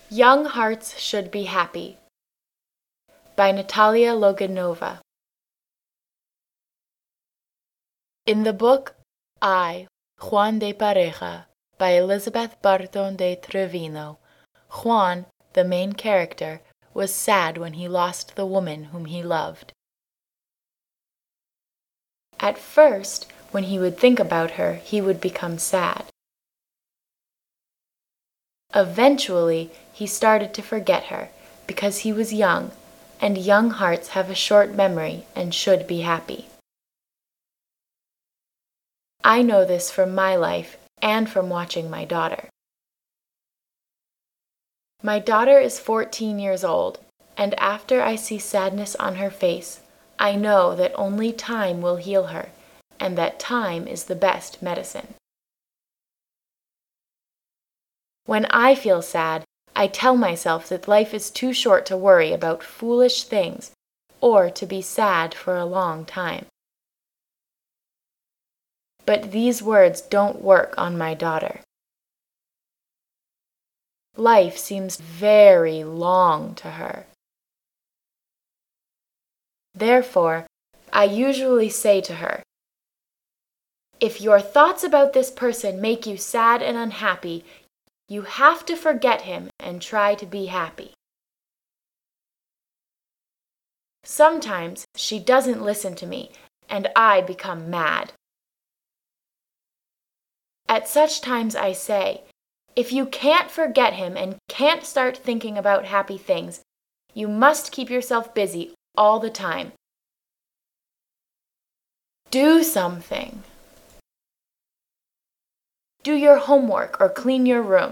Young Hearts Should Be Happy by Natalia Loganova. In the book I, Juan de Pareja, by Elizabeth Barton de Trevino, Juan, the main character, was sad when he lost the woman whom he loved. At first, when he would think about her, he would become sad. Eventually, he started to forget her because he was young, and young hearts have a short memory and should be happy. I know this from my life and from watching my daughter. My daughter is 14 years old, and after I see sadness on her face, I know that only time will heal her, and that time is the best medicine. When I feel sad, I tell myself that life is too short to worry about foolish things or to be sad for a long time. But these words don't work on my daughter. Life seems very long to her. Therefore, I usually say to her, "If your thoughts about this person make you sad and unhappy, you have to forget him and try to be happy." Sometimes she doesn't listen to me, and I become mad. At such times I say, "If you can't forget him and can't start thinking about happy things, you must keep yourself busy all the time. Do something. Do your homework or clean your room."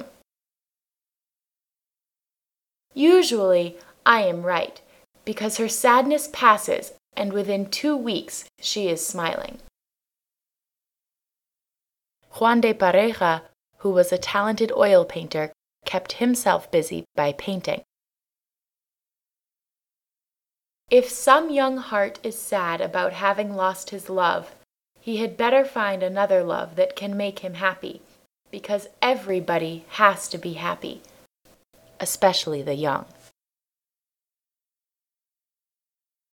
Usually, I am right, because her sadness passes and within 2 weeks she is smiling. Juan de Pareja, who was a talented oil painter, kept himself busy by painting. If some young heart is sad about having lost his love, he had better find another love that can make him happy, because everybody has to be happy, especially the young.